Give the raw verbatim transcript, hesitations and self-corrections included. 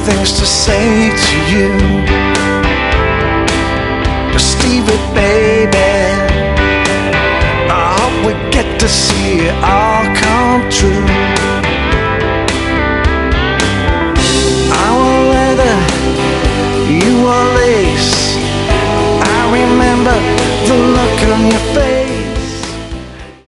things to say to you. Stevie, baby, I hope we get to see our